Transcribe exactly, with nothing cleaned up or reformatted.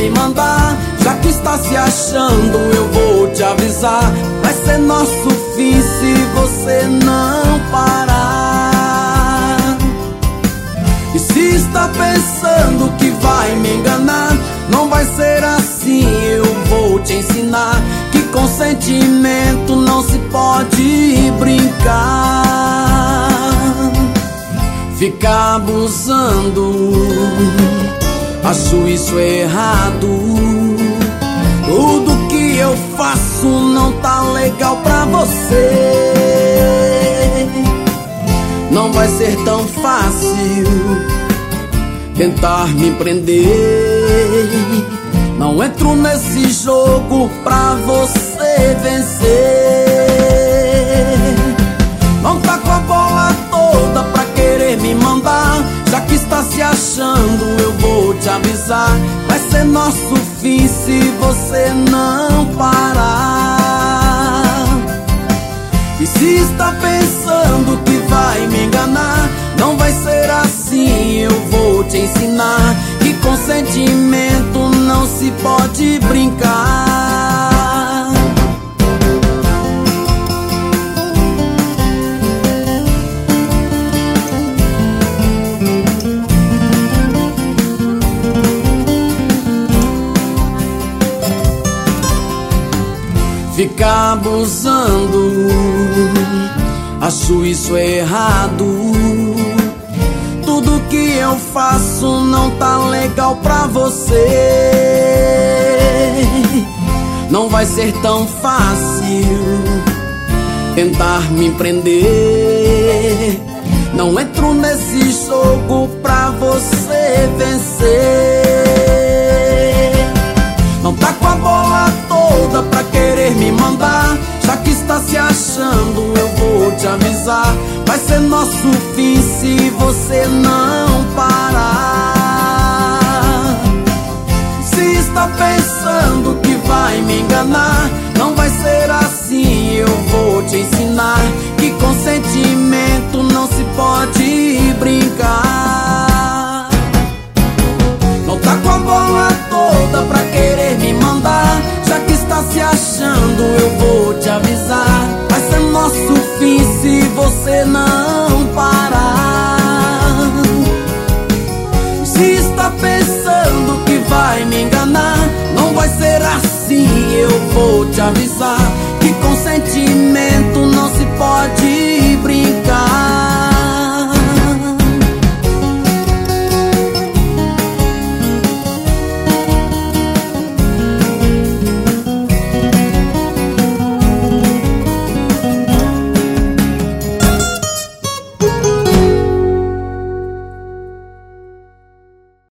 me mandar. Já que está se achando, eu vou te avisar. Vai ser nosso fim se você não parar. E se está pensando que vai me enganar, não vai ser assim, eu vou te ensinar que com sentimento não se pode brincar. Ficar abusando, acho isso errado. Tudo que eu faço não tá legal pra você. Não vai ser tão fácil tentar me prender. Não entro nesse jogo pra você vencer. Não tá com a bola toda pra querer me mandar. Já que está se achando, eu vou te avisar. Vai ser nosso fim se você não parar. E se está pensando que vai me enganar, não vai ser assim, eu vou te ensinar que com sentimento não se pode brincar. Ficar abusando, acho isso errado. Tudo que eu faço não tá legal pra você. Não vai ser tão fácil tentar me prender. Não entro nesse jogo pra você vencer. Não tá com a bola toda pra querer me mandar. Já que está se achando, eu vou te avisar. Vai ser nosso fim se você não parar. Se está pensando que vai me enganar, não vai ser assim, eu vou te ensinar que com sentimento não se pode brincar. Não tá com a bola toda pra querer me mandar. Já que está se achando, eu vou te avisar. Vai ser nosso fim se você não parar. Se está pensando que vai me enganar, não vai ser assim, eu vou te avisar que com sentimento